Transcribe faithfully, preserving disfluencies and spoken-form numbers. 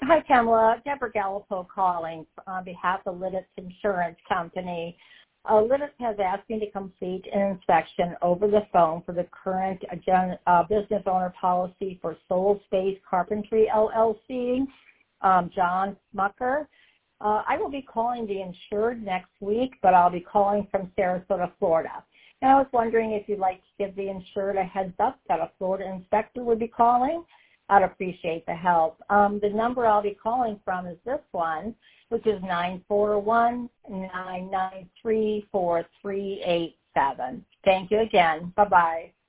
Hi, Pamela. Deborah Gallipo calling on behalf of Lititz Insurance Company. Uh, Lititz has asked me to complete an inspection over the phone for the current uh, business owner policy for Soul Space Carpentry, L L C, um, John Smucker. Uh, I will be calling the insured next week, but I'll be calling from Sarasota, Florida. And I was wondering if you'd like to give the insured a heads up that a Florida inspector would be calling. I'd appreciate the help. Um, the number I'll be calling from is this one, which is nine four one, nine nine three, four three eight seven. Thank you again. Bye-bye.